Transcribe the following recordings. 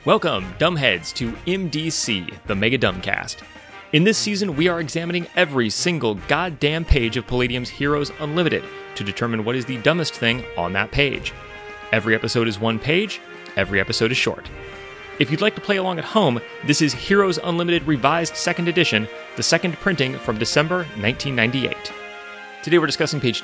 Welcome, dumbheads, to MDC, the Mega Dumbcast. In this season, we are examining every single goddamn page of Palladium's Heroes Unlimited to determine what is the dumbest thing on that page. Every episode is one page, every episode is short. If you'd like to play along at home, this is Heroes Unlimited Revised 2nd Edition, the second printing from December 1998. Today we're discussing page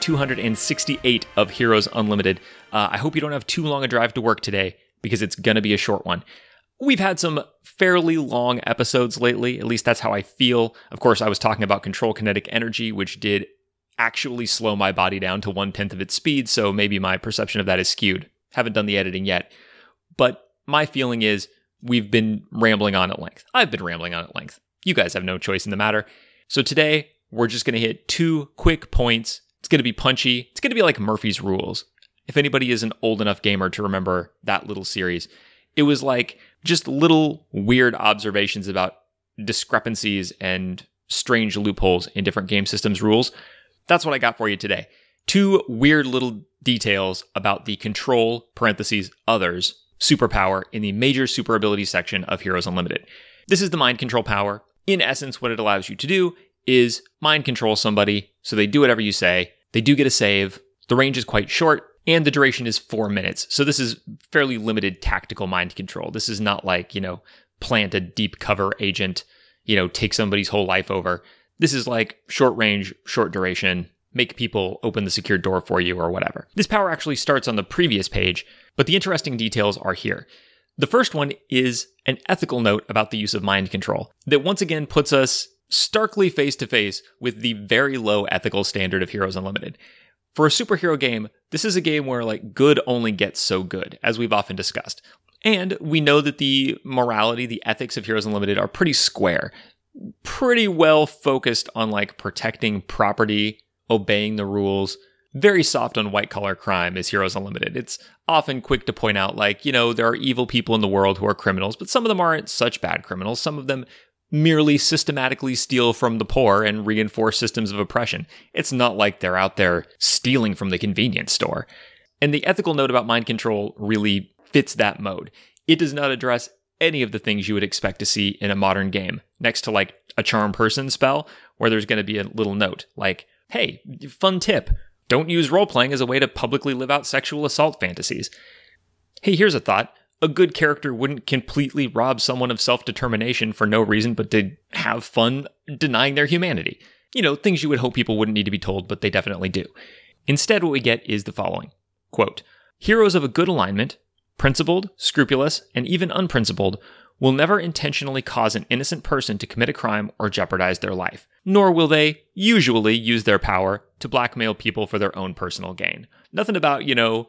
268 of Heroes Unlimited. I hope you don't have too long a drive to work today, because it's gonna be a short one. We've had some fairly long episodes lately, at least that's how I feel. Of course, I was talking about Control Kinetic Energy, which did actually slow my body down to 1/10 of its speed, so maybe my perception of that is skewed. Haven't done the editing yet. But my feeling is we've been rambling on at length. I've been rambling on at length. You guys have no choice in the matter. So today, we're just going to hit 2 quick points. It's going to be punchy. It's going to be like Murphy's Rules. If anybody is an old enough gamer to remember that little series, it was like just little weird observations about discrepancies and strange loopholes in different game systems rules. That's what I got for you today. 2 weird little details about the control, parentheses, others, superpower in the major super ability section of Heroes Unlimited. This is the mind control power. In essence, what it allows you to do is mind control somebody so they do whatever you say. They do get a save. The range is quite short. And the duration is 4 minutes. So this is fairly limited tactical mind control. This is not like, plant a deep cover agent, take somebody's whole life over. This is like short range, short duration, make people open the secured door for you or whatever. This power actually starts on the previous page, but the interesting details are here. The first one is an ethical note about the use of mind control that once again puts us starkly face to face with the very low ethical standard of Heroes Unlimited. For a superhero game, this is a game where good only gets so good, as we've often discussed. And we know that the morality, the ethics of Heroes Unlimited are pretty square, pretty well focused on protecting property, obeying the rules. Very soft on white collar crime is Heroes Unlimited. It's often quick to point out there are evil people in the world who are criminals, but some of them aren't such bad criminals. Some of them merely systematically steal from the poor and reinforce systems of oppression. It's not like they're out there stealing from the convenience store. And the ethical note about mind control really fits that mode. It does not address any of the things you would expect to see in a modern game, next to a charm person spell, where there's going to be a little note hey, fun tip, don't use role-playing as a way to publicly live out sexual assault fantasies. Hey, here's a thought. A good character wouldn't completely rob someone of self-determination for no reason but to have fun denying their humanity. Things you would hope people wouldn't need to be told, but they definitely do. Instead, what we get is the following. Quote, heroes of a good alignment, principled, scrupulous, and even unprincipled, will never intentionally cause an innocent person to commit a crime or jeopardize their life, nor will they usually use their power to blackmail people for their own personal gain. Nothing about,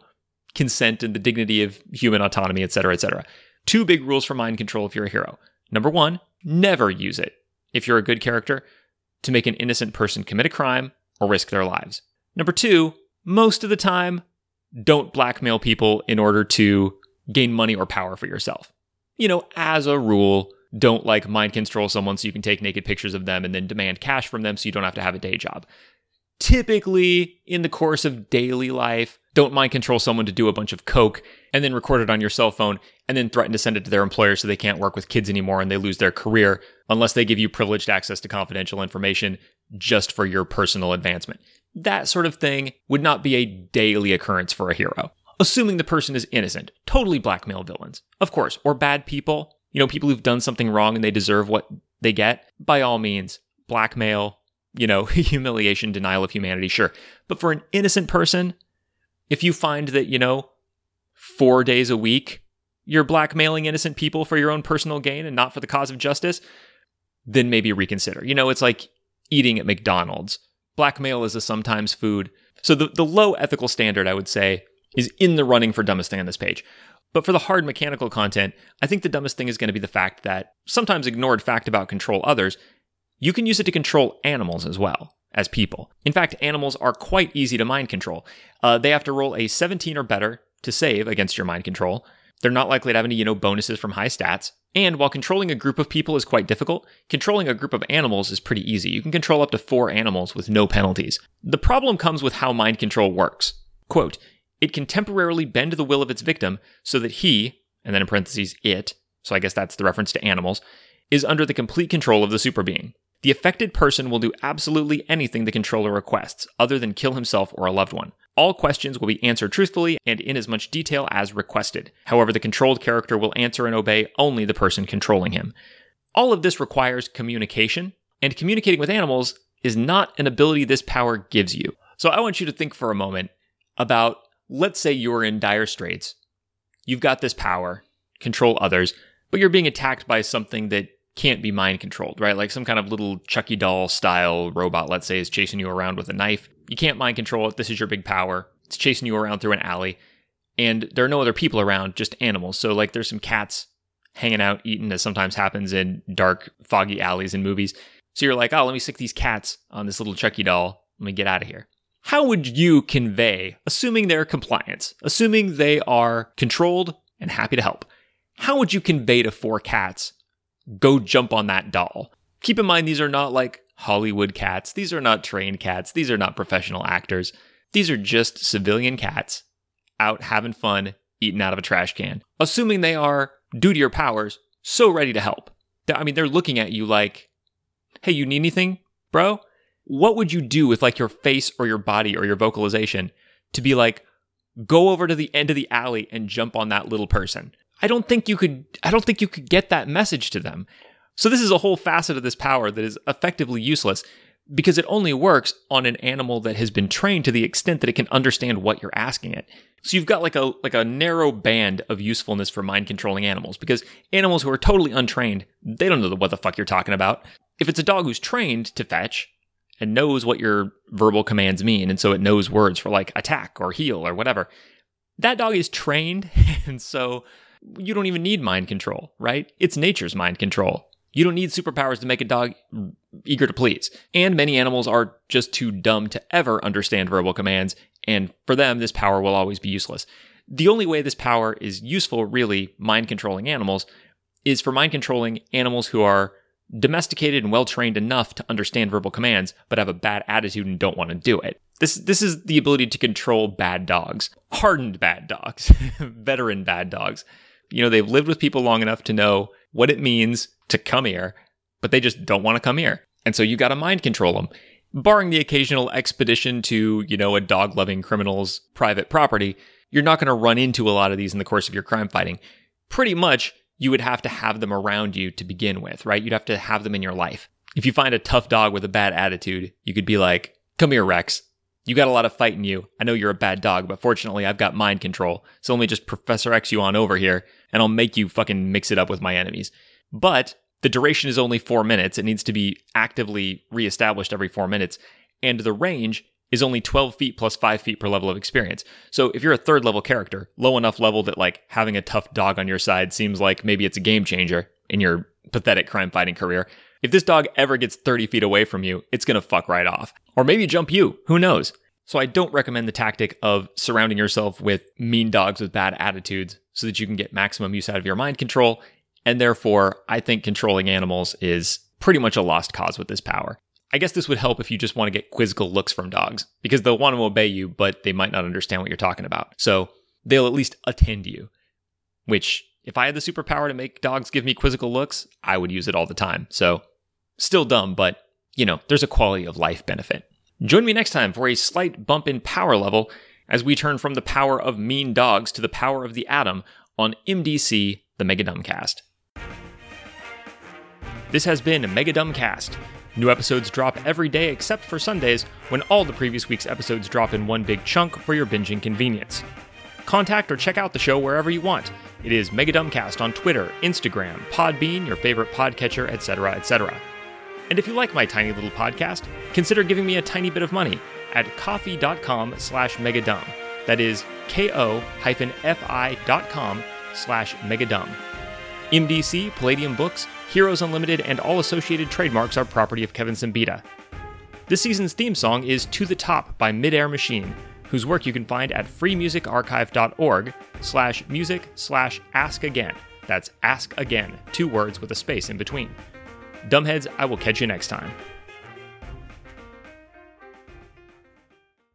consent and the dignity of human autonomy, etc., etc. 2 big rules for mind control if you're a hero. Number 1, never use it, if you're a good character, to make an innocent person commit a crime or risk their lives. Number 2, most of the time, don't blackmail people in order to gain money or power for yourself. As a rule, don't mind control someone so you can take naked pictures of them and then demand cash from them so you don't have to have a day job. Typically, in the course of daily life, don't mind control someone to do a bunch of coke and then record it on your cell phone and then threaten to send it to their employer so they can't work with kids anymore and they lose their career unless they give you privileged access to confidential information just for your personal advancement. That sort of thing would not be a daily occurrence for a hero. Assuming the person is innocent, totally blackmail villains, of course, or bad people, people who've done something wrong and they deserve what they get, by all means, blackmail, humiliation, denial of humanity, sure. But for an innocent person, if you find that, 4 days a week, you're blackmailing innocent people for your own personal gain and not for the cause of justice, then maybe reconsider. It's like eating at McDonald's. Blackmail is a sometimes food. So the low ethical standard, I would say, is in the running for dumbest thing on this page. But for the hard mechanical content, I think the dumbest thing is going to be the fact that sometimes ignored fact about control others, you can use it to control animals as well as people. In fact, animals are quite easy to mind control. They have to roll a 17 or better to save against your mind control. They're not likely to have any, bonuses from high stats. And while controlling a group of people is quite difficult, controlling a group of animals is pretty easy. You can control up to 4 animals with no penalties. The problem comes with how mind control works. Quote, it can temporarily bend the will of its victim so that he, and then in parentheses, it, so I guess that's the reference to animals, is under the complete control of the super being. The affected person will do absolutely anything the controller requests, other than kill himself or a loved one. All questions will be answered truthfully and in as much detail as requested. However, the controlled character will answer and obey only the person controlling him. All of this requires communication, and communicating with animals is not an ability this power gives you. So I want you to think for a moment about, let's say you're in dire straits. You've got this power, control others, but you're being attacked by something that can't be mind controlled, right? Like some kind of little Chucky doll style robot, let's say, is chasing you around with a knife. You can't mind control it. This is your big power. It's chasing you around through an alley. And there are no other people around, just animals. So like there's some cats hanging out, eating, as sometimes happens in dark, foggy alleys in movies. So you're like, oh, let me stick these cats on this little Chucky doll. Let me get out of here. How would you convey, assuming they're compliant, assuming they are controlled and happy to help, how would you convey to 4 cats, go jump on that doll? Keep in mind, these are not like Hollywood cats. These are not trained cats. These are not professional actors. These are just civilian cats out having fun, eating out of a trash can. Assuming they are, due to your powers, so ready to help. I mean, they're looking at you like, hey, you need anything, bro? What would you do with like your face or your body or your vocalization to be like, go over to the end of the alley and jump on that little person? I don't think you could get that message to them. So this is a whole facet of this power that is effectively useless because it only works on an animal that has been trained to the extent that it can understand what you're asking it. So you've got like a narrow band of usefulness for mind controlling animals, because animals who are totally untrained, they don't know what the fuck you're talking about. If it's a dog who's trained to fetch and knows what your verbal commands mean, and so it knows words for like attack or heal or whatever, that dog is trained, and so you don't even need mind control, right? It's nature's mind control. You don't need superpowers to make a dog eager to please. And many animals are just too dumb to ever understand verbal commands, and for them, this power will always be useless. The only way this power is useful, really, mind controlling animals, is for mind controlling animals who are domesticated and well-trained enough to understand verbal commands, but have a bad attitude and don't want to do it. This is the ability to control bad dogs, hardened bad dogs, veteran bad dogs. You know, they've lived with people long enough to know what it means to come here, but they just don't want to come here. And so you got to mind control them. Barring the occasional expedition to, you know, a dog-loving criminal's private property, you're not going to run into a lot of these in the course of your crime fighting. Pretty much, you would have to have them around you to begin with, right? You'd have to have them in your life. If you find a tough dog with a bad attitude, you could be like, come here, Rex. You got a lot of fight in you. I know you're a bad dog, but fortunately, I've got mind control. So let me just Professor X you on over here, and I'll make you fucking mix it up with my enemies. But the duration is only 4 minutes. It needs to be actively reestablished every 4 minutes. And the range is only 12 feet plus 5 feet per level of experience. So if you're a 3rd level character, low enough level that like having a tough dog on your side seems like maybe it's a game changer in your pathetic crime fighting career, if this dog ever gets 30 feet away from you, it's going to fuck right off. Or maybe jump you. Who knows? So I don't recommend the tactic of surrounding yourself with mean dogs with bad attitudes so that you can get maximum use out of your mind control. And therefore, I think controlling animals is pretty much a lost cause with this power. I guess this would help if you just want to get quizzical looks from dogs, because they'll want to obey you, but they might not understand what you're talking about. So they'll at least attend you, which if I had the superpower to make dogs give me quizzical looks, I would use it all the time. So still dumb, but you know, there's a quality of life benefit. Join me next time for a slight bump in power level as we turn from the power of mean dogs to the power of the atom on MDC, the Mega Dumbcast. This has been Mega Dumbcast. New episodes drop every day except for Sundays, when all the previous week's episodes drop in one big chunk for your binging convenience. Contact or check out the show wherever you want. It is Mega Dumbcast on Twitter, Instagram, Podbean, your favorite podcatcher, etc., etc. And if you like my tiny little podcast, consider giving me a tiny bit of money at ko-fi.com/megadumb. That is ko-fi.com/megadumb. MDC, Palladium Books, Heroes Unlimited, and all associated trademarks are property of Kevin Simbita. This season's theme song is To the Top by Midair Machine, whose work you can find at freemusicarchive.org/music/ask-again. That's ask again, 2 words with a space in between. Dumbheads, I will catch you next time.